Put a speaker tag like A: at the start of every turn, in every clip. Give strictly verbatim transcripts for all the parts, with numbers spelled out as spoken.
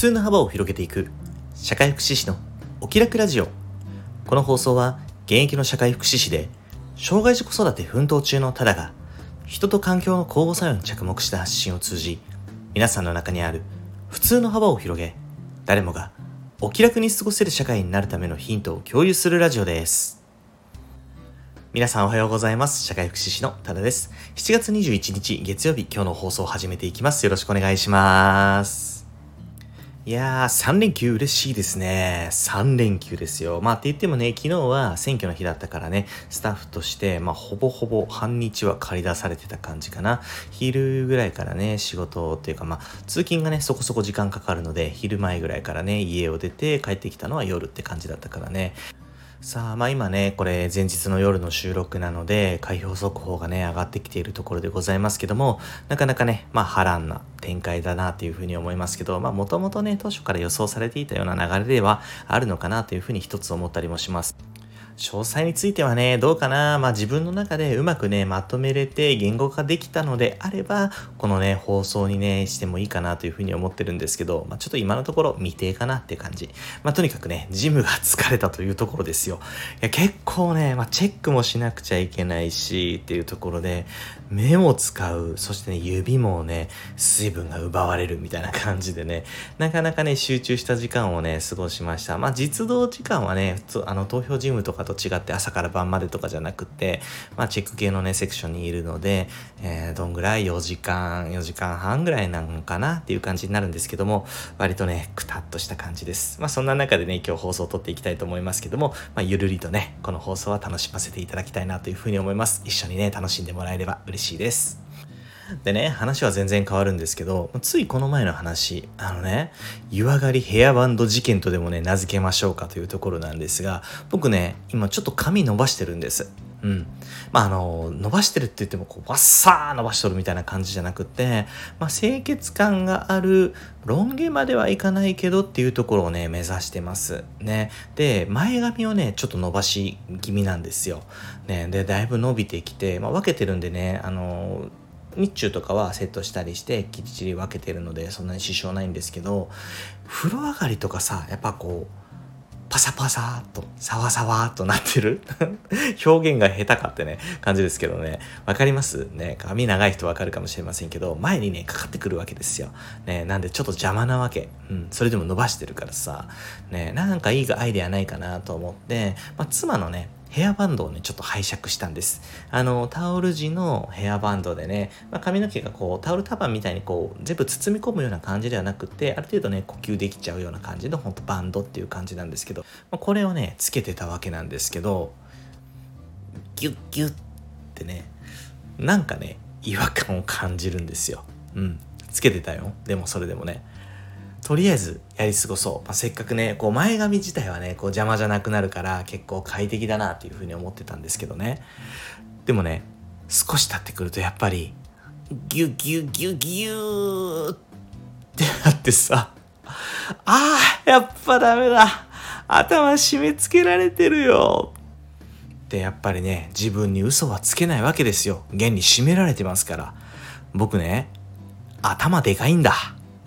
A: 通の幅を広げていく社会福祉士のお気楽ラジオ。この放送は現役の社会福祉士で障害児子育て奮闘中のタダが人と環境の交互作用に着目した発信を通じ、皆さんの中にある普通の幅を広げ、誰もがお気楽に過ごせる社会になるためのヒントを共有するラジオです。皆さんおはようございます。社会福祉士のタダです。しちがつにじゅういちにち月曜日、今日の放送を始めていきます。よろしくお願いします。いやー、さん連休嬉しいですね。さん連休ですよ。まあって言ってもね、昨日は選挙の日だったからね、スタッフとして、まあほぼほぼ半日は借り出されてた感じかな。昼ぐらいからね、仕事っていうかまあ、通勤がね、そこそこ時間かかるので、昼前ぐらいからね、家を出て帰ってきたのは夜って感じだったからね。さあ、まあ今ね、これ前日の夜の収録なので、開票速報がね、上がってきているところでございますけども、なかなかね、まあ波乱な展開だなというふうに思いますけど、まあもともとね、当初から予想されていたような流れではあるのかなというふうに一つ思ったりもします。詳細についてはね、どうかな。まあ自分の中でうまくね、まとめれて言語化できたのであれば、このね、放送にね、してもいいかなというふうに思ってるんですけど、まあちょっと今のところ未定かなって感じ。まあとにかくね、ジムが疲れたというところですよ。いや結構ね、まあチェックもしなくちゃいけないし、っていうところで、目も使う、そしてね、指もね、水分が奪われるみたいな感じでね、なかなかね、集中した時間をね、過ごしました。まあ実動時間はね、普通、あの、投票ジムとかと違って朝から晩までとかじゃなくて、まあチェック系のねセクションにいるので、えー、どんぐらいよじかんよじかんはんぐらいなのかなっていう感じになるんですけども、割とねくたっとした感じです。まあそんな中でね今日放送を撮っていきたいと思いますけども、まあゆるりとねこの放送は楽しませていただきたいなというふうに思います。一緒にね楽しんでもらえれば嬉しいです。でね、話は全然変わるんですけど、ついこの前の話、あのね、湯上がりヘアバンド事件とでもね、名付けましょうかというところなんですが、僕ね、今ちょっと髪伸ばしてるんです。うん。まあ、あの、伸ばしてるって言っても、こう、バッサー伸ばしとるみたいな感じじゃなくて、まあ、清潔感がある、ロン毛まではいかないけどっていうところをね、目指してます。ね。で、前髪をね、ちょっと伸ばし気味なんですよ。ね。で、だいぶ伸びてきて、まあ、分けてるんでね、あの、日中とかはセットしたりしてきっちり分けてるのでそんなに支障ないんですけど、風呂上がりとかさやっぱこうパサパサーっとサワサワーっとなってる表現が下手かってね感じですけどね、わかりますね。髪長い人わかるかもしれませんけど、前にねかかってくるわけですよね。なんでちょっと邪魔なわけ。うん、それでも伸ばしてるからさね、なんかいいアイデアないかなと思って、まあ、妻のねヘアバンドをねちょっと拝借したんです。あのタオル地のヘアバンドでね、まあ、髪の毛がこうタオル束みたいにこう全部包み込むような感じではなくて、ある程度ね呼吸できちゃうような感じのほんとバンドっていう感じなんですけど、まあ、これをねつけてたわけなんですけど、ギュッギュッってねなんかね違和感を感じるんですよ。うんつけてたよ。でもそれでもねとりあえずやり過ごそう、まあ、せっかくねこう前髪自体はねこう邪魔じゃなくなるから結構快適だなっていうふうに思ってたんですけどね。でもね少し経ってくるとやっぱりギュギュギュギューってなってさ、あーやっぱダメだ、頭締め付けられてるよってやっぱりね自分に嘘はつけないわけですよ。現に締められてますから。僕ね頭でかいんだ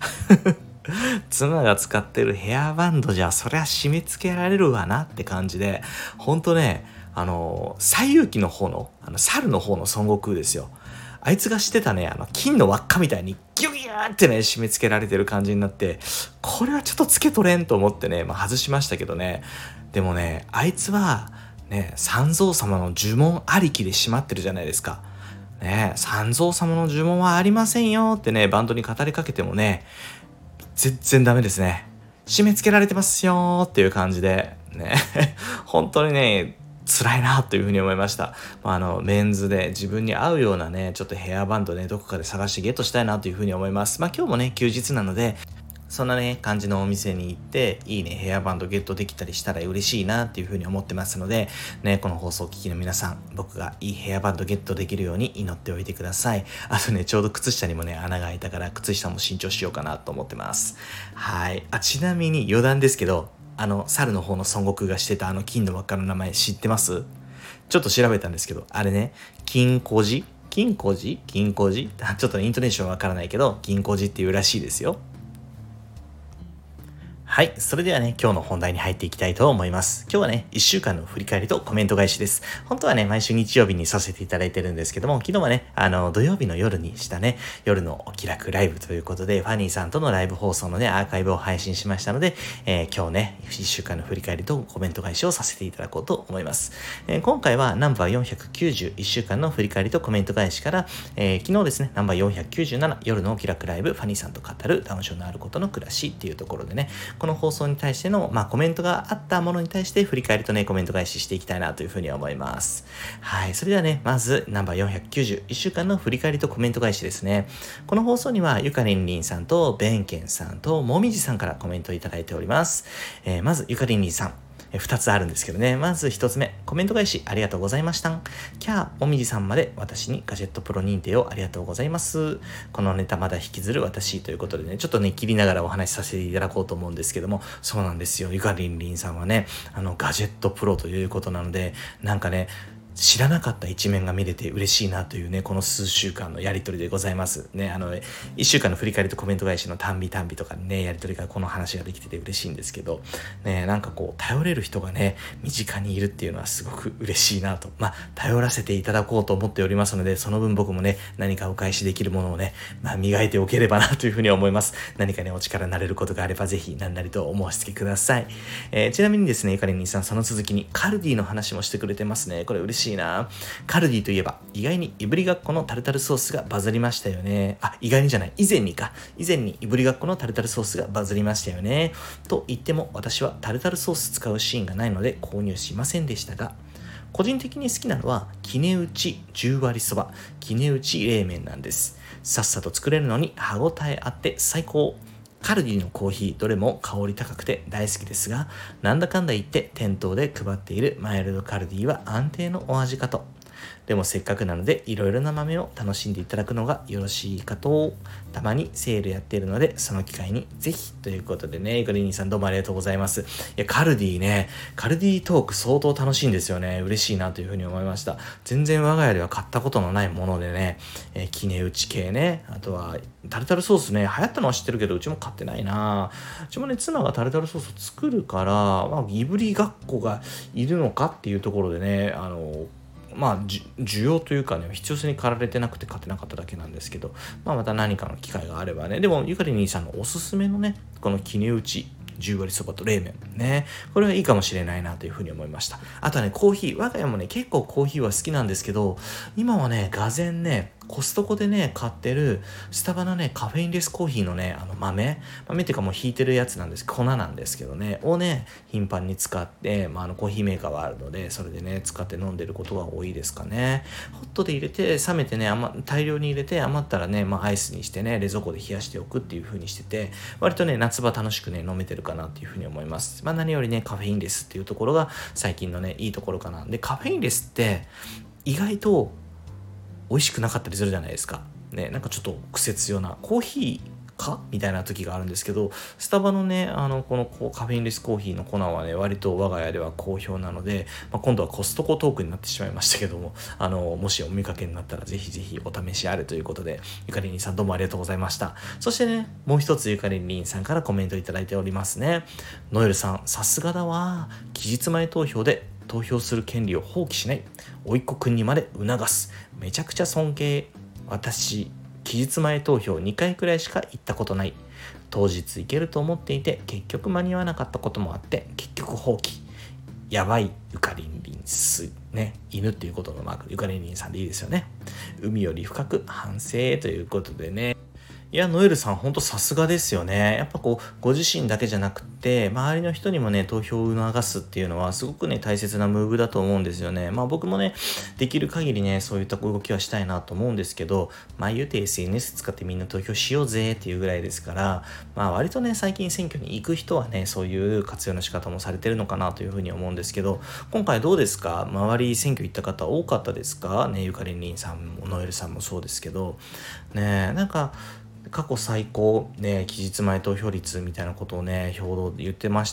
A: 妻が使ってるヘアバンドじゃそりゃ締め付けられるわなって感じで、ほんとねあの西遊記の方のあの猿の方の孫悟空ですよ。あいつがしてたねあの金の輪っかみたいにギュギューってね締め付けられてる感じになって、これはちょっとつけとれんと思ってね、まあ、外しましたけどね。でもねあいつはね三蔵様の呪文ありきで締まってるじゃないですか。ね三蔵様の呪文はありませんよってねバンドに語りかけてもね全然ダメですね。締め付けられてますよっていう感じでね本当にね辛いなというふうに思いました。まあ、あのメンズで自分に合うようなねちょっとヘアバンドねどこかで探してゲットしたいなというふうに思います。まあ今日もね休日なのでそんなね感じのお店に行っていいねヘアバンドゲットできたりしたら嬉しいなっていうふうに思ってますのでね、この放送を聞きの皆さん、僕がいいヘアバンドゲットできるように祈っておいてください。あとねちょうど靴下にもね穴が開いたから靴下も新調しようかなと思ってます。はい。あ、ちなみに余談ですけど、あの猿の方の孫悟空がしてたあの金の輪っかの名前知ってます？ちょっと調べたんですけど、あれね金庫寺金庫寺金庫寺ちょっとイントネーションわからないけど金庫寺っていうらしいですよ。 はい。それではね、今日の本題に入っていきたいと思います。今日はね、いっしゅうかんの振り返りとコメント返しです。本当はね、毎週日曜日にさせていただいてるんですけども、昨日はね、あの、土曜日の夜にしたね、夜のお気楽ライブということで、ファニーさんとのライブ放送のね、アーカイブを配信しましたので、えー、今日ね、いっしゅうかんの振り返りとコメント返しをさせていただこうと思います。えー、今回はナンバーよんひゃくきゅうじゅう、いっしゅうかんの振り返りとコメント返しから、えー、昨日ですね、ナンバーよんひゃくきゅうじゅうなな、夜のお気楽ライブ、ファニーさんと語るダウン症のあることの暮らしっていうところでね、この放送に対しての、まあ、コメントがあったものに対して振り返りとね、コメント返ししていきたいなというふうに思います。はい。それではね、まず、ナンバーよんひゃくきゅうじゅう、いっしゅうかんの振り返りとコメント返しですね。この放送には、ゆかりんりんさんと、べんけんさんと、もみじさんからコメントをいただいております。えー、まず、ゆかりんりんさん。二つあるんですけどね。まず一つ目、コメント返しありがとうございました。キャー、もみじさんまで私にガジェットプロ認定をありがとうございます。このネタまだ引きずる私ということでね、ちょっとね、切りながらお話しさせていただこうと思うんですけども、そうなんですよ。ゆかりんりんさんはね、あの、ガジェットプロということなので、なんかね、知らなかった一面が見れて嬉しいなというね、この数週間のやりとりでございます。ね、あの、一週間の振り返りとコメント返しの単美単美とかね、やりとりがこの話ができてて嬉しいんですけど、ね、なんかこう、頼れる人がね、身近にいるっていうのはすごく嬉しいなと。まあ、頼らせていただこうと思っておりますので、その分僕もね、何かお返しできるものをね、まあ、磨いておければなというふうに思います。何かね、お力になれることがあれば、ぜひ何なりとお申し付けください。えー、ちなみにですね、ゆかりんにさん、その続きにカルディの話もしてくれてますね。これ嬉しいな。カルディといえば、意外にいぶりがっこのタルタルソースがバズりましたよね。あ、意外にじゃない。以前にか。以前にいぶりがっこのタルタルソースがバズりましたよね。と言っても、私はタルタルソース使うシーンがないので購入しませんでしたが、個人的に好きなのは、きねうちじゅうわりそば、きねうち冷麺なんです。さっさと作れるのに歯ごたえあって最高。カルディのコーヒーどれも香り高くて大好きですが、なんだかんだ言って店頭で配っているマイルドカルディは安定のお味かと。でもせっかくなのでいろいろな豆を楽しんでいただくのがよろしいかと。たまにセールやっているのでその機会にぜひということでね、グリーニーさんどうもありがとうございます。いや、カルディね、カルディトーク相当楽しいんですよね。嬉しいなというふうに思いました。全然我が家では買ったことのないものでね、えー、キネウチ系ね、あとはタルタルソースね、流行ったのは知ってるけどうちも買ってないな。うちもね、妻がタルタルソースを作るから、まあ、いぶりがっこがいるのかっていうところでね、あのまあ、需要というかね、必要性に駆られてなくて買ってなかっただけなんですけど、まあ、また何かの機会があればね、でも、ゆかり兄さんのおすすめのね、この絹打ち、じゅうわりそばと冷麺ね、これはいいかもしれないなというふうに思いました。あとはね、コーヒー、我が家もね、結構コーヒーは好きなんですけど、今はね、がぜんね、コストコでね、買ってる、スタバのね、カフェインレスコーヒーのね、あの豆、豆っていうかもう引いてるやつなんです、粉なんですけどね、をね、頻繁に使って、まあ、あの、コーヒーメーカーはあるので、それでね、使って飲んでることが多いですかね。ホットで入れて、冷めてね、余大量に入れて、余ったらね、まあ、アイスにしてね、冷蔵庫で冷やしておくっていう風にしてて、割とね、夏場楽しくね、飲めてるかなっていう風に思います。まあ、何よりね、カフェインレスっていうところが最近のね、いいところかな。で、カフェインレスって、意外と、美味しくなかったりするじゃないですか。ね、なんかちょっと癖強なコーヒーかみたいな時があるんですけど、スタバのね、あの、このこうカフェインレスコーヒーの粉はね、割と我が家では好評なので、まあ、今度はコストコトークになってしまいましたけども、あの、もしお見かけになったらぜひぜひお試しあれということで、ゆかりんさんどうもありがとうございました。そしてね、もう一つゆかりんさんからコメントいただいておりますね。ノエルさん、さすがだわ。期日前投票で投票する権利を放棄しない。おいっ子くんにまで促す。めちゃくちゃ尊敬。私、期日前投票にかいくらいしか行ったことない。当日行けると思っていて結局間に合わなかったこともあって結局放棄。やばいゆかりんりんすね、犬っていうことのマーク、ゆかりんりんさんでいいですよね。海より深く反省ということでね、いや、ノエルさんほんとさすがですよね。やっぱこう、ご自身だけじゃなくて、周りの人にもね、投票を促すっていうのは、すごくね、大切なムーブだと思うんですよね。まあ僕もね、できる限りね、そういった動きはしたいなと思うんですけど、まあ言うて エスエヌエス 使ってみんな投票しようぜっていうぐらいですから、まあ割とね、最近選挙に行く人はね、そういう活用の仕方もされてるのかなというふうに思うんですけど、今回どうですか？周り選挙行った方多かったですかね？ゆかりんりんさんも、ノエルさんもそうですけど、ね、なんか、 過去最高ね、期日前投票率みたいなことをね、報道で言ってまして、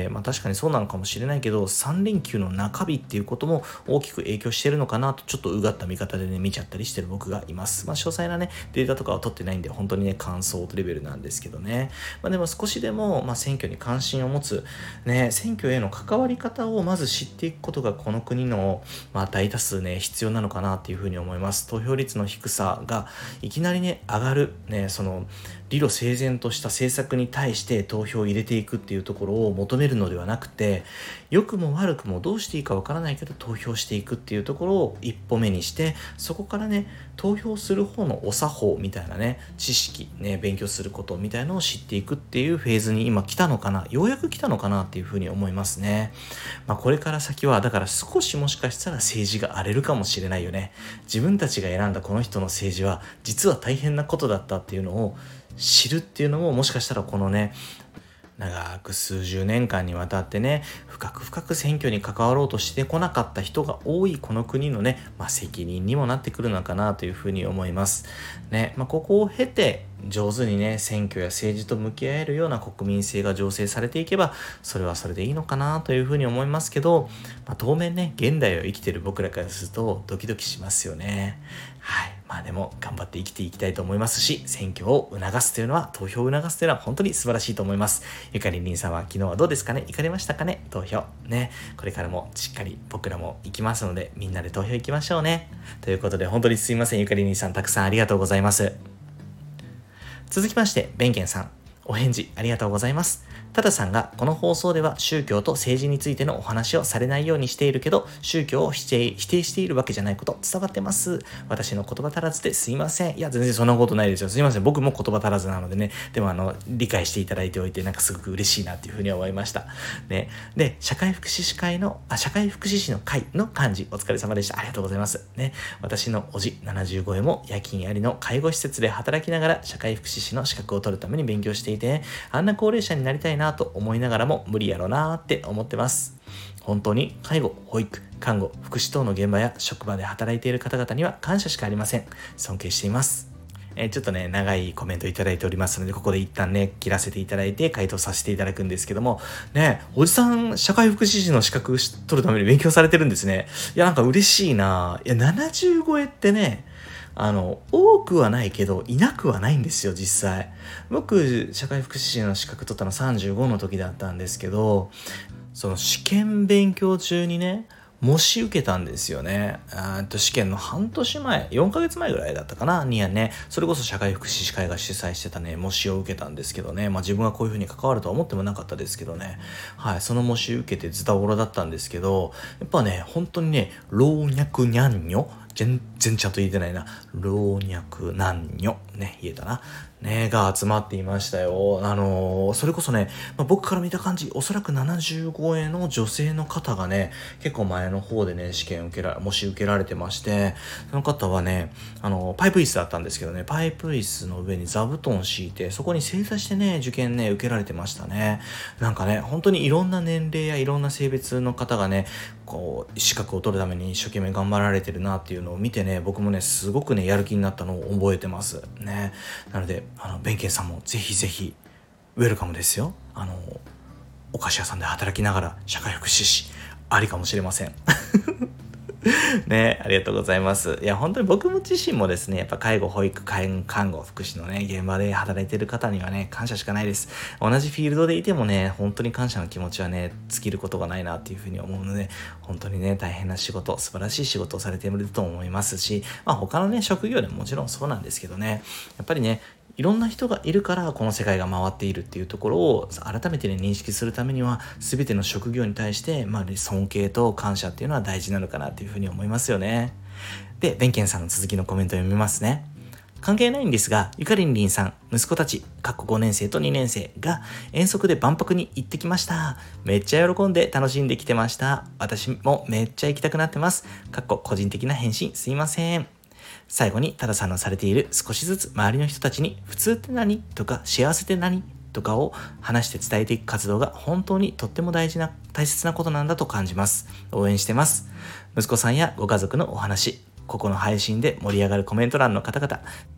A: まあ確かにそうなのかもしれないけど、さん連休の中日っていうことも大きく影響してるのかなと、ちょっとうがった見方でね、見ちゃったりしてる僕がいます。まあ詳細なね、データとかは取ってないんで、本当にね、感想レベルなんですけどね。まあでも少しでも、まあ選挙に関心を持つ、ね、選挙への関わり方をまず知っていくことが、この国の、まあ大多数ね、必要なのかなっていうふうに思います。投票率の低さが、いきなりね、上がる、ね、その、理路整然とした政策に対して投票を入れていくっていうところを求めるのではなくて、良くも悪くもどうしていいかわからないけど投票していくっていうところを一歩目にして、そこからね、投票する方のお作法みたいなね、知識ね、勉強することみたいなのを知っていくっていうフェーズに今来たのかな、ようやく来たのかなっていうふうに思いますね。まあこれから先は、だから少しもしかしたら政治が荒れるかもしれないよね。自分たちが選んだこの人の政治は実は大変なことだったっていうのを知るっていうのも、もしかしたらこのね、長く数十年間にわたってね、深く深く選挙に関わろうとしてこなかった人が多いこの国のね、まあ責任にもなってくるのかなというふうに思いますね。まあここを経て上手にね、選挙や政治と向き合えるような国民性が醸成されていけば、それはそれでいいのかなというふうに思いますけど、まあ当面ね、現代を生きている僕らからするとドキドキしますよね。はい。まあでも頑張って生きていきたいと思いますし、選挙を促すというのは、投票を促すというのは本当に素晴らしいと思います。ゆかりんりんさんは昨日はどうですかね、行かれましたかね、投票。ね。これからもしっかり僕らも行きますので、みんなで投票行きましょうね。ということで本当にすいません。ゆかりんりんさんたくさんありがとうございます。続きまして、弁慶さん。お返事ありがとうございます。タダさんがこの放送では宗教と政治についてのお話をされないようにしているけど、宗教を否定、否定しているわけじゃないこと伝わってます。私の言葉足らずですいません。いや、全然そんなことないですよ。すいません。僕も言葉足らずなのでね。でもあの、理解していただいておいて、なんかすごく嬉しいなっていうふうに思いました。ね。で、社会福祉士会の、あ、社会福祉士の会の幹事、お疲れ様でした。ありがとうございます。ね。私のおじななじゅうごえも夜勤ありの介護施設で働きながら社会福祉士の資格を取るために勉強していて、あんな高齢者になりたいなと思いながらも無理やろなーって思ってます。本当に介護、保育、看護、福祉等の現場や職場で働いている方々には感謝しかありません。尊敬しています。えー、ちょっとね、長いコメントいただいておりますので、ここで一旦ね、切らせていただいて回答させていただくんですけども、ね、おじさん、社会福祉士の資格取るために勉強されてるんですね。いや、なんか嬉しいな。いや、ななじゅう超えってね、あの、多くはないけど、いなくはないんですよ、実際。僕、社会福祉士の資格取ったのさんじゅうごの時だったんですけど、その試験勉強中にね、模試受けたんですよね。あと試験の半年前、よんかげつまえぐらいだったかなにやね、それこそ社会福祉士会が主催してたね、模試を受けたんですけどね、まあ自分がこういう風に関わるとは思ってもなかったですけどね、はい、その模試受けてズタボロだったんですけど、やっぱね、本当にね、老若男女、全然ちゃんと言えてないな、老若男女、ね、言えたな。ね、が集まっていましたよ。あのー、それこそね、まあ、僕から見た感じ、おそらくななじゅう超えの女性の方がね、結構前の方でね、試験受けら、模試受けられてまして、その方はね、あのー、パイプ椅子だったんですけどね、パイプ椅子の上に座布団敷いて、そこに正座してね、受験ね、受けられてましたね。なんかね、本当にいろんな年齢やいろんな性別の方がね、こう、資格を取るために一生懸命頑張られてるなっていうのを見てね、僕もね、すごくね、やる気になったのを覚えてます。ね。なので、あの弁慶さんもぜひぜひウェルカムですよ。あのお菓子屋さんで働きながら社会福祉士ありかもしれませんね、ありがとうございます。いや本当に僕も自身もですね、やっぱ介護、保育、看護、福祉のね現場で働いてる方にはね感謝しかないです。同じフィールドでいてもね、本当に感謝の気持ちはね尽きることがないなっていうふうに思うので、本当にね大変な仕事、素晴らしい仕事をされていると思いますし、まあ他のね職業でももちろんそうなんですけどね、やっぱりねいろんな人がいるからこの世界が回っているっていうところを改めて、ね、認識するためには、全ての職業に対して、まあ、尊敬と感謝っていうのは大事なのかなっていうふうに思いますよね。で、ベンケンさんの続きのコメントを読みますね。関係ないんですが、ゆかりんりんさん、息子たち、かっこごねん生とにねん生が遠足で万博に行ってきました。めっちゃ喜んで楽しんできてました。私もめっちゃ行きたくなってます。かっこ個人的な返信すいません。最後にタダさんのされている少しずつ周りの人たちに普通って何とか幸せって何とかを話して伝えていく活動が本当にとっても大事な大切なことなんだと感じます。応援してます。息子さんやご家族のお話、ここの配信で盛り上がるコメント欄の方々、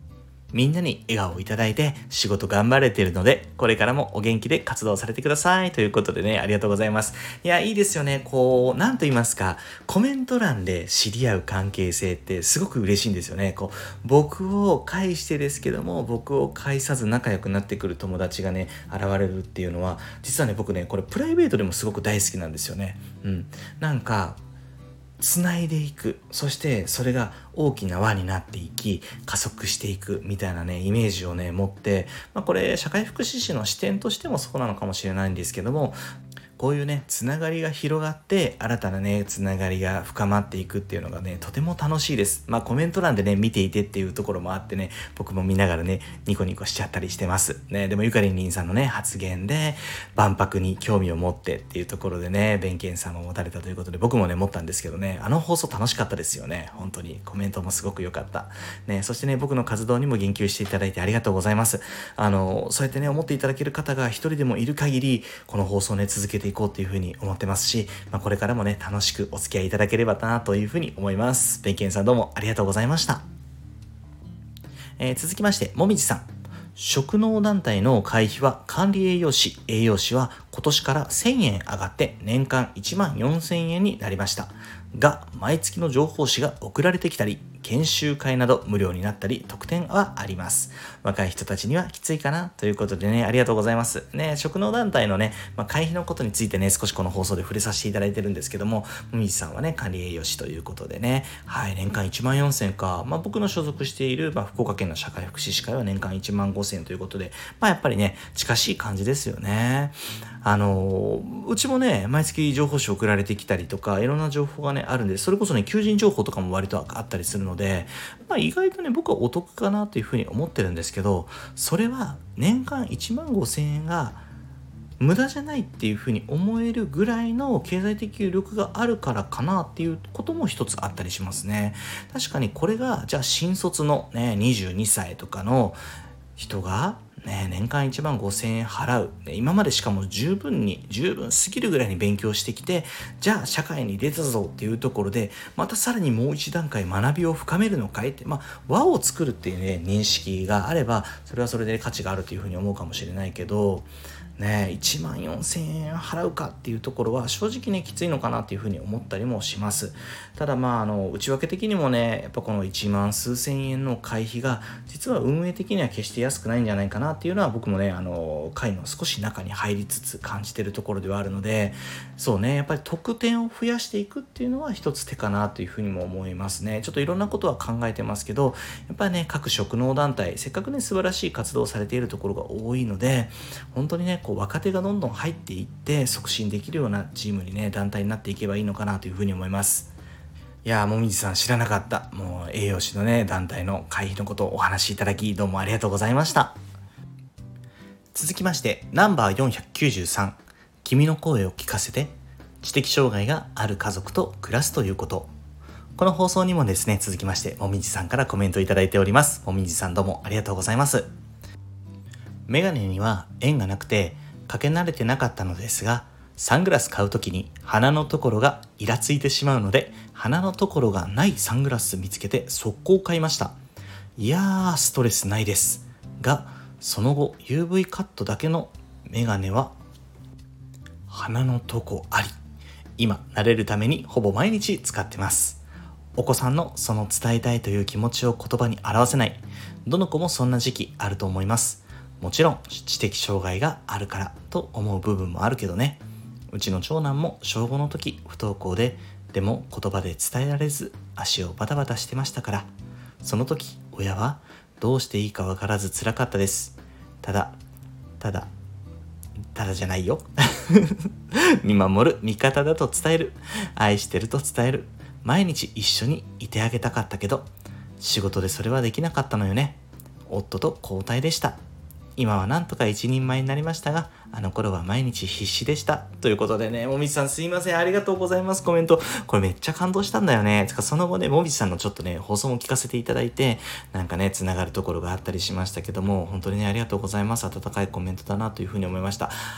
A: みんなに笑顔をいただいて仕事頑張れているので、これからもお元気で活動されてください。ということでね、ありがとうございます。いや、いいですよね。こう、なんと言いますか、コメント欄で知り合う関係性ってすごく嬉しいんですよね。こう、僕を介してですけども、僕を介さず仲良くなってくる友達がね、現れるっていうのは、実はね、僕ね、これプライベートでもすごく大好きなんですよね。うん。なんか、つないでいく。そしてそれが大きな輪になっていき、加速していくみたいなね、イメージをね、持って、まあこれ社会福祉士の視点としてもそうなのかもしれないんですけども、こういうね、つながりが広がって、新たなね、つながりが深まっていくっていうのがね、とても楽しいです。まあコメント欄でね、見ていてっていうところもあってね、僕も見ながらね、ニコニコしちゃったりしてます。ね、でもゆかりんりんさんのね、発言で、万博に興味を持ってっていうところでね、弁慶さんも持たれたということで、僕もね、持ったんですけどね、あの放送楽しかったですよね。本当に。コメントもすごく良かった。ね、そしてね、僕の活動にも言及していただいてありがとうございます。あの、そうやってね、思っていただける方が一人でもいる限り、この放送ね、続けていこうっていうふうに思ってますし、まあ、これからもね、楽しくお付き合いいただければなというふうに思います。弁慶さんどうもありがとうございました。えー、続きまして、もみじさん。職能団体の会費は管理栄養士、栄養士は今年からせんえん上がって年間いちまんよんせんえんになりました。が、毎月の情報誌が送られてきたり、研修会など無料になったり、特典はあります。若い人たちにはきついかなということでね、ありがとうございます。ね、職能団体のね、まあ、会費のことについてね、少しこの放送で触れさせていただいてるんですけども、もみじさんはね、管理栄養士ということでね、はい、年間いちまんよんせんか。まあ、僕の所属している、まあ、福岡県の社会福祉士会は年間いちまんごせんということで、まあ、やっぱりね、近しい感じですよね。あの、うちもね、毎月情報誌送られてきたりとか、いろんな情報がね、あるんで、それこそね、求人情報とかも割とあったりするので、まあ、意外とね、僕はお得かなというふうに思ってるんですけど、それは年間いちまんごせんえんが無駄じゃないっていうふうに思えるぐらいの経済的余力があるからかなっていうことも一つあったりしますね。確かにこれが、じゃあ新卒のね、にじゅうにさいとかの人が、ね、年間いちまんごせんえん払う。今までしかも十分に、十分すぎるぐらいに勉強してきて、じゃあ社会に出たぞっていうところで、またさらにもう一段階学びを深めるのかいって、まあ、輪を作るっていうね、認識があれば、それはそれで価値があるというふうに思うかもしれないけど、ね、いちまんよんせんえん払うかっていうところは正直ねきついのかなっていうふうに思ったりもします。ただまああの内訳的にもねやっぱこのいちまん数千円の会費が実は運営的には決して安くないんじゃないかなっていうのは僕もねあの会の少し中に入りつつ感じてるところではあるので、そうねやっぱり特典を増やしていくっていうのは一つ手かなというふうにも思いますね。ちょっといろんなことは考えてますけど、やっぱりね各職能団体せっかくね素晴らしい活動をされているところが多いので、本当にねこう若手がどんどん入っていって促進できるようなチームにね団体になっていけばいいのかなというふうに思います。いやーもみじさん知らなかった。もう栄養士のね団体の会費のことをお話しいただきどうもありがとうございました。続きましてナンバーよんひゃくきゅうじゅうさん、君の声を聞かせて、知的障害がある家族と暮らすということ。この放送にもですね続きましてもみじさんからコメントいただいております。もみじさんどうもありがとうございます。メガネには縁がなくてかけ慣れてなかったのですが、サングラス買うときに鼻のところがイラついてしまうので、鼻のところがないサングラス見つけて速攻買いました。いやーストレスないですが、その後 ユーブイ カットだけのメガネは鼻のとこあり。今慣れるためにほぼ毎日使ってます。お子さんのその伝えたいという気持ちを言葉に表せない、どの子もそんな時期あると思います。もちろん知的障害があるからと思う部分もあるけどね。うちの長男も小ごの時不登校で、でも言葉で伝えられず足をバタバタしてましたから、その時親はどうしていいかわからず辛かったです。ただただただじゃないよ見守る味方だと伝える、愛してると伝える、毎日一緒にいてあげたかったけど仕事でそれはできなかったのよね。夫と交代でした。今はなんとか一人前になりましたが、あの頃は毎日必死でした。ということでね、もみじさんすいません。ありがとうございます。コメント。これめっちゃ感動したんだよね。つかその後ね、もみじさんのちょっとね、放送も聞かせていただいて、なんかね、つながるところがあったりしましたけども、本当にね、ありがとうございます。温かいコメントだなというふうに思いました。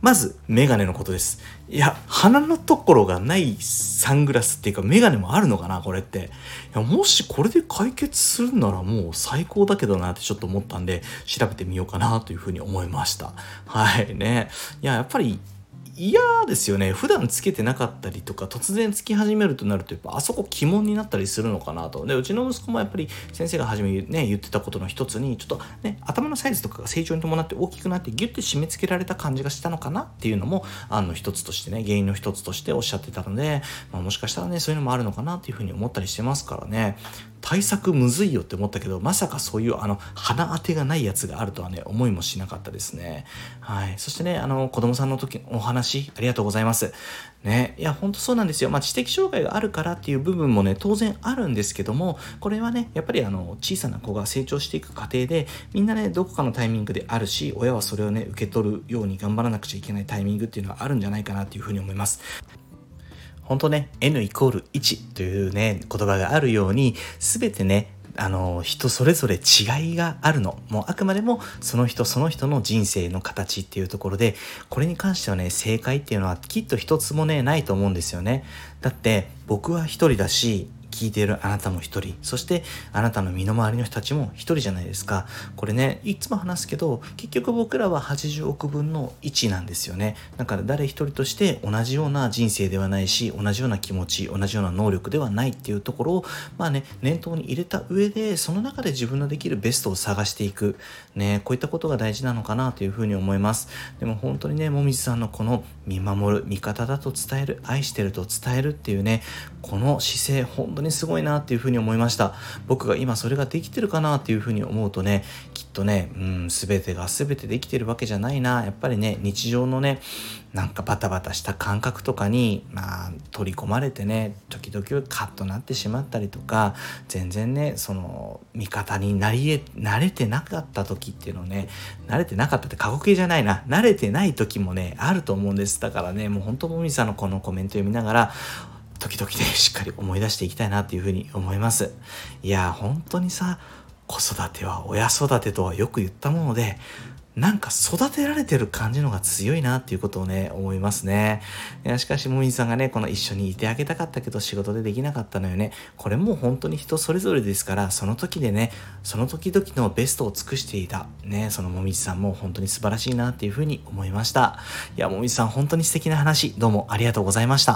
A: まずメガネのことです。いや、鼻のところがないサングラスっていうかメガネもあるのかなこれって。いや、もしこれで解決するならもう最高だけどなってちょっと思ったんで調べてみようかなというふうに思いました。はいね。いや、やっぱり嫌ですよね。普段つけてなかったりとか突然つき始めるとなるとやっぱあそこ鬼門になったりするのかなと。で、うちの息子もやっぱり先生が初めね言ってたことの一つにちょっとね頭のサイズとかが成長に伴って大きくなってギュッて締め付けられた感じがしたのかなっていうのもあの一つとしてね原因の一つとしておっしゃってたので、まあ、もしかしたらねそういうのもあるのかなっていうふうに思ったりしてますからね。対策むずいよって思ったけどまさかそういうあの鼻当てがないやつがあるとはね思いもしなかったですね。はい。そしてねあの子供さんの時お話ありがとうございますね。いや本当そうなんですよ。まあ知的障害があるからっていう部分もね当然あるんですけども、これはねやっぱりあの小さな子が成長していく過程でみんなねどこかのタイミングであるし、親はそれをね受け取るように頑張らなくちゃいけないタイミングっていうのはあるんじゃないかなっていうふうに思います。本当ね エヌ イコールいちというね言葉があるように全てねあの人それぞれ違いがあるの。もうあくまでもその人その人の人生の形っていうところで、これに関してはね正解っていうのはきっと一つもねないと思うんですよね。だって僕は一人だし聞いているあなたも一人、そしてあなたの身の回りの人たちも一人じゃないですか。これねいつも話すけど結局僕らははちじゅうおくぶんのいちなんですよね。だから誰一人として同じような人生ではないし同じような気持ち同じような能力ではないっていうところをまあね念頭に入れた上でその中で自分のできるベストを探していくね、こういったことが大事なのかなというふうに思います。でも本当にねもみじさんのこの見守る味方だと伝える愛してると伝えるっていうねこの姿勢本当にすごいなっていうふうに思いました。僕が今それができてるかなっていうふうに思うとねきっとねうん全てが全てできてるわけじゃないな。やっぱりね日常のねなんかバタバタした感覚とかにまあ取り込まれてね時々カッとなってしまったりとか全然ねその味方になりえ慣れてなかった時っていうのね慣れてなかったって過去形じゃないな慣れてない時もねあると思うんです。だからねもう本当もみさんのこのコメント読みながら時々ねしっかり思い出していきたいなっていうふうに思います。いや本当にさ子育ては親育てとはよく言ったものでなんか育てられてる感じのが強いなっていうことをね思いますね。いやしかしもみじさんがねこの一緒にいてあげたかったけど仕事でできなかったのよね。これも本当に人それぞれですからその時でねその時々のベストを尽くしていたねそのもみじさんも本当に素晴らしいなっていうふうに思いました。いやもみじさん本当に素敵な話どうもありがとうございました。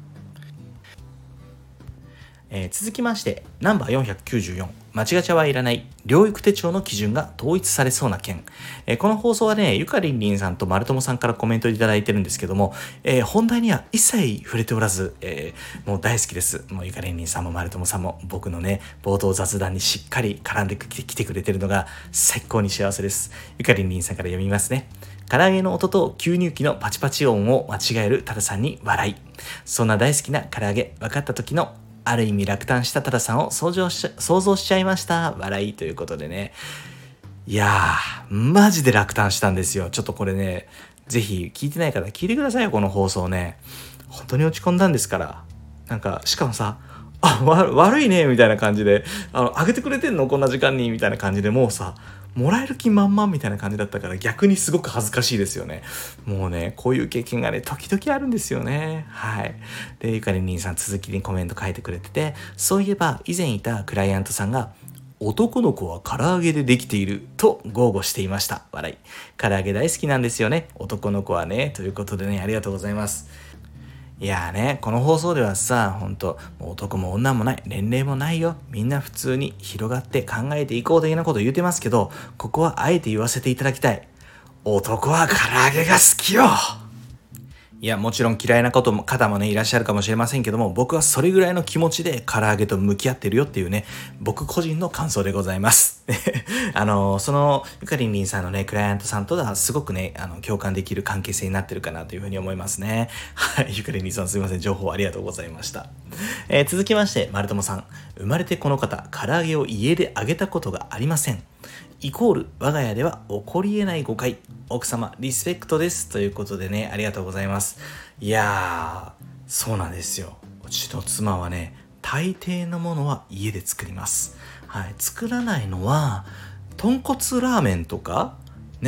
A: えー、続きましてナンバーよんひゃくきゅうじゅうよん間違ちゃはいらない療育手帳の基準が統一されそうな件、えー、この放送はねゆかりんりんさんと丸友さんからコメントいただいてるんですけども、えー、本題には一切触れておらず、えー、もう大好きです。もうゆかりんりんさんも丸友さんも僕のね冒頭雑談にしっかり絡んできてくれてるのが最高に幸せです。ゆかりんりんさんから読みますね。唐揚げの音と吸入器のパチパチ音を間違えるタダさんに笑い。そんな大好きな唐揚げ分かった時のある意味落胆したタダさんを想像し想像しちゃいました笑いということでね。いやーマジで落胆したんですよ。ちょっとこれねぜひ聞いてない方聞いてくださいよこの放送ね。本当に落ち込んだんですから。なんかしかもさあわ悪いねみたいな感じであの上げてくれてんのこんな時間にみたいな感じでもうさもらえる気満々みたいな感じだったから逆にすごく恥ずかしいですよね。もうねこういう経験がね時々あるんですよね。はいでゆかりんりんさん続きにコメント書いてくれてて、そういえば以前いたクライアントさんが男の子は唐揚げでできていると豪語していました笑い。唐揚げ大好きなんですよね男の子はねということでねありがとうございます。いやーねこの放送ではさほんともう男も女もない年齢もないよみんな普通に広がって考えていこう的なこと言ってますけど、ここはあえて言わせていただきたい。男は唐揚げが好きよ。いやもちろん嫌いなことも方もねいらっしゃるかもしれませんけども、僕はそれぐらいの気持ちで唐揚げと向き合ってるよっていうね僕個人の感想でございますあのそのゆかりんりんさんのねクライアントさんとはすごくねあの共感できる関係性になってるかなというふうに思いますね。はいゆかりんりんさんすいません情報ありがとうございました。えー、続きまして丸友さん、生まれてこの方唐揚げを家で揚げたことがありませんイコール我が家では起こり得ない誤解、奥様リスペクトですということでねありがとうございます。いやーそうなんですよ。うちの妻はね大抵のものは家で作ります。はい作らないのは豚骨ラーメンとかね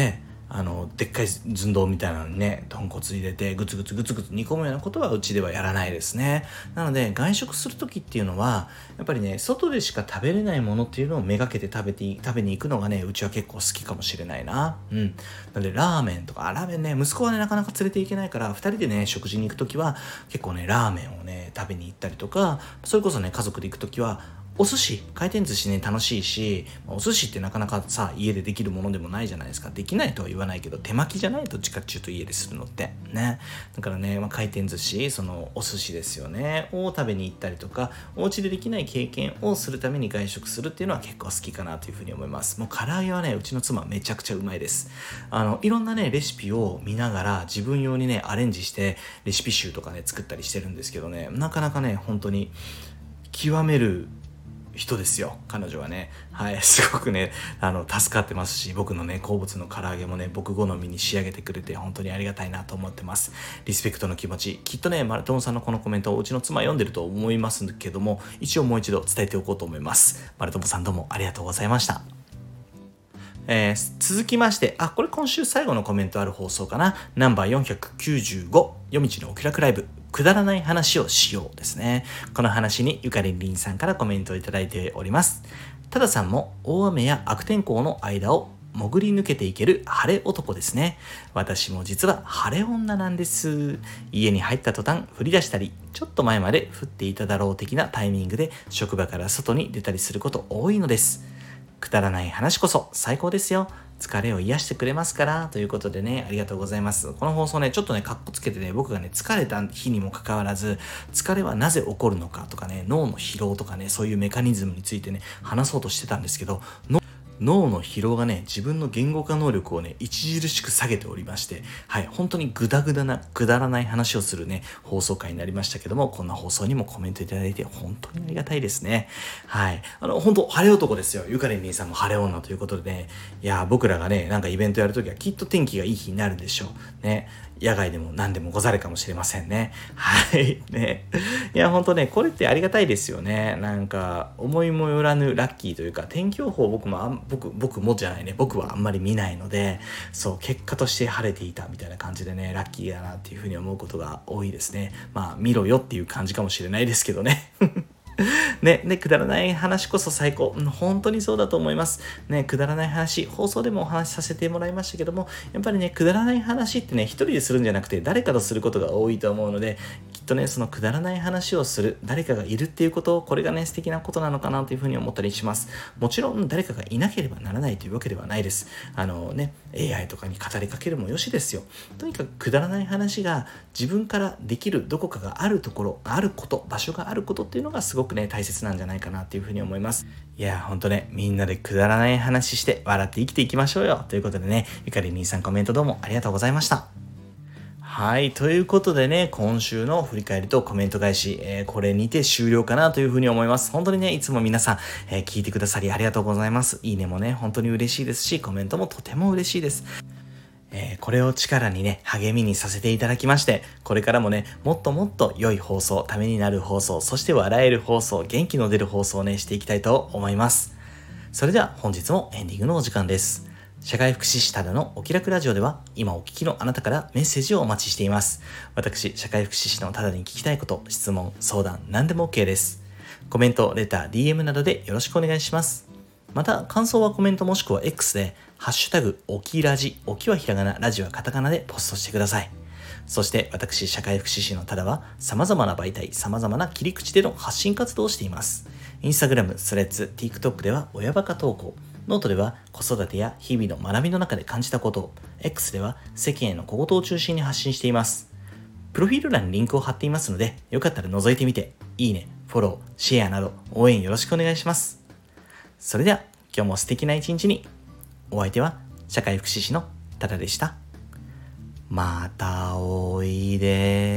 A: あのでっかい寸胴みたいなのにね豚骨入れてグツグツグツグツ煮込むようなことはうちではやらないですね。なので外食する時っていうのはやっぱりね外でしか食べれないものっていうのをめがけて食べて食べに行くのがねうちは結構好きかもしれないな。うんなのでラーメンとかあラーメンね息子はねなかなか連れて行けないからふたりでね食事に行く時は結構ねラーメンをね食べに行ったりとか、それこそね家族で行く時はお寿司、回転寿司ね楽しいし、お寿司ってなかなかさ家でできるものでもないじゃないですか。できないとは言わないけど手巻きじゃないとどっちかっていうと家でするのってね。だからね、まあ、回転寿司そのお寿司ですよねを食べに行ったりとか、お家でできない経験をするために外食するっていうのは結構好きかなというふうに思います。もう唐揚げはねうちの妻めちゃくちゃうまいです。あのいろんなねレシピを見ながら自分用にねアレンジしてレシピ集とかね作ったりしてるんですけどね、なかなかね本当に極める人ですよ彼女はね。はい、すごくねあの助かってますし、僕のね好物の唐揚げもね僕好みに仕上げてくれて本当にありがたいなと思ってます。リスペクトの気持ちきっとねマルトンさんのこのコメントをうちの妻読んでると思いますけども、一応もう一度伝えておこうと思います。マルトンさんどうもありがとうございました。えー、続きまして、あ、これ今週最後のコメントある放送かな。ナンバーよんひゃくきゅうじゅうご、夜道のお気楽ライブ、くだらない話をしようですね。この話にゆかりんりんさんからコメントをいただいております。たださんも大雨や悪天候の間を潜り抜けていける晴れ男ですね。私も実は晴れ女なんです。家に入った途端降り出したり、ちょっと前まで降っていただろう的なタイミングで職場から外に出たりすること多いのです。くだらない話こそ最高ですよ。疲れを癒してくれますからということでね、ありがとうございます。この放送ねちょっとねカッコつけてね、僕がね疲れた日にもかかわらず疲れはなぜ起こるのかとかね、脳の疲労とかねそういうメカニズムについてね話そうとしてたんですけど、脳の疲労がね自分の言語化能力をね著しく下げておりまして、はい本当にグダグダなくだらない話をするね放送回になりましたけども、こんな放送にもコメントいただいて本当にありがたいですね。はいあの本当晴れ男ですよ。ゆかりん兄さんも晴れ女ということでね、いや僕らがねなんかイベントやるときはきっと天気がいい日になるでしょうね。野外でも何でもござるかもしれませんね。はいね。いや本当ねこれってありがたいですよね。なんか思いもよらぬラッキーというか、天気予報僕もあん僕僕もじゃないね僕はあんまり見ないので、そう結果として晴れていたみたいな感じでねラッキーだなっていうふうに思うことが多いですね。まあ見ろよっていう感じかもしれないですけどね。ね、ね、くだらない話こそ最高。本当にそうだと思います。ね、くだらない話、放送でもお話しさせてもらいましたけども、やっぱりね、くだらない話ってね、一人でするんじゃなくて、誰かとすることが多いと思うので、きっとね、そのくだらない話をする、誰かがいるっていうこと、これがね、素敵なことなのかなというふうに思ったりします。もちろん、誰かがいなければならないというわけではないです。あのね、エーアイ とかに語りかけるもよしですよ。とにかくくだらない話が自分からできるどこかがあるところ、あること、場所があることっていうのがすごくね、大切なんじゃないかなっていうふうに思います。いやほんとねみんなでくだらない話して笑って生きていきましょうよということでね、ゆかり兄さんコメントどうもありがとうございました。はいということでね、今週の振り返りとコメント返し、えー、これにて終了かなというふうに思います。本当にねいつも皆さん、えー、聞いてくださりありがとうございます。いいねもね本当に嬉しいですし、コメントもとても嬉しいです。えー、これを力にね、励みにさせていただきまして、これからもね、もっともっと良い放送、ためになる放送、そして笑える放送、元気の出る放送をね、していきたいと思います。それでは本日もエンディングのお時間です。社会福祉士ただのお気楽ラジオでは、今お聞きのあなたからメッセージをお待ちしています。私、社会福祉士のただに聞きたいこと、質問、相談、何でも OK です。コメント、レター、ディーエム などでよろしくお願いします。また、感想はコメントもしくは X で、ハッシュタグ、おきラジ、おきはひらがな、ラジはカタカナでポストしてください。そして、私、社会福祉士のただは、様々な媒体、様々な切り口での発信活動をしています。インスタグラム、スレッズ、TikTok では親バカ投稿、ノートでは子育てや日々の学びの中で感じたことを、X では世間への小言を中心に発信しています。プロフィール欄にリンクを貼っていますので、よかったら覗いてみて、いいね、フォロー、シェアなど応援よろしくお願いします。それでは、今日も素敵な一日に。お相手は社会福祉士のただでした。またおいで。